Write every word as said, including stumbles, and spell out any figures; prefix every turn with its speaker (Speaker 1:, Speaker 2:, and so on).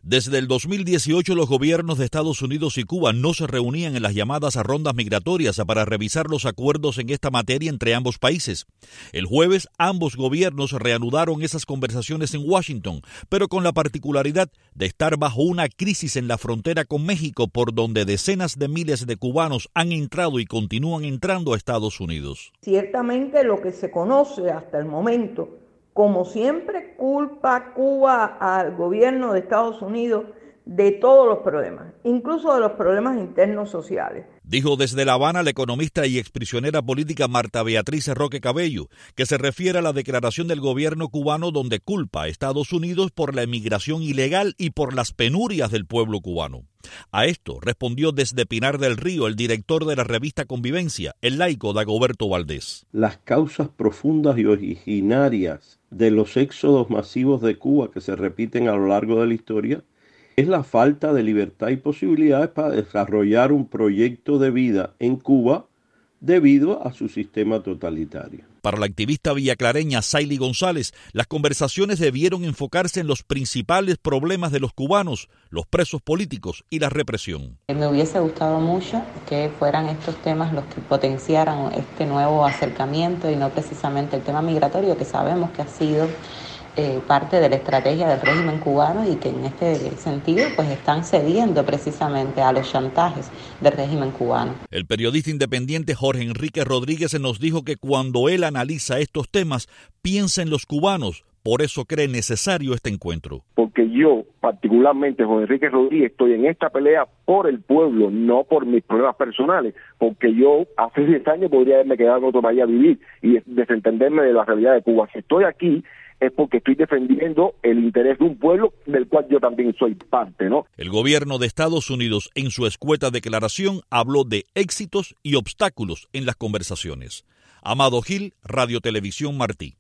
Speaker 1: Desde el dos mil dieciocho, los gobiernos de Estados Unidos y Cuba no se reunían en las llamadas rondas migratorias para revisar los acuerdos en esta materia entre ambos países. El jueves, ambos gobiernos reanudaron esas conversaciones en Washington, pero con la particularidad de estar bajo una crisis en la frontera con México, por donde decenas de miles de cubanos han entrado y continúan entrando a Estados Unidos.
Speaker 2: Ciertamente lo que se conoce hasta el momento, como siempre, culpa Cuba al gobierno de Estados Unidos de todos los problemas, incluso de los problemas internos sociales.
Speaker 1: Dijo desde La Habana la economista y exprisionera política Marta Beatriz Roque Cabello, que se refiere a la declaración del gobierno cubano donde culpa a Estados Unidos por la emigración ilegal y por las penurias del pueblo cubano. A esto respondió desde Pinar del Río el director de la revista Convivencia, el laico Dagoberto Valdés.
Speaker 3: Las causas profundas y originarias de los éxodos masivos de Cuba que se repiten a lo largo de la historia es la falta de libertad y posibilidades para desarrollar un proyecto de vida en Cuba debido a su sistema totalitario.
Speaker 1: Para la activista villaclareña Saily González, las conversaciones debieron enfocarse en los principales problemas de los cubanos, los presos políticos y la represión.
Speaker 4: Me hubiese gustado mucho que fueran estos temas los que potenciaran este nuevo acercamiento y no precisamente el tema migratorio, que sabemos que ha sido Eh, parte de la estrategia del régimen cubano y que en este sentido pues están cediendo precisamente a los chantajes del régimen cubano.
Speaker 1: El periodista independiente Jorge Enrique Rodríguez nos dijo que cuando él analiza estos temas, piensa en los cubanos, por eso cree necesario este encuentro.
Speaker 5: Porque yo, particularmente Jorge Enrique Rodríguez, estoy en esta pelea por el pueblo, no por mis problemas personales, porque yo hace diez años podría haberme quedado en otro país a vivir y desentenderme de la realidad de Cuba. Si estoy aquí es porque estoy defendiendo el interés de un pueblo del cual yo también soy parte, ¿no?
Speaker 1: El gobierno de Estados Unidos, en su escueta declaración, habló de éxitos y obstáculos en las conversaciones. Amado Gil, Radio Televisión Martí.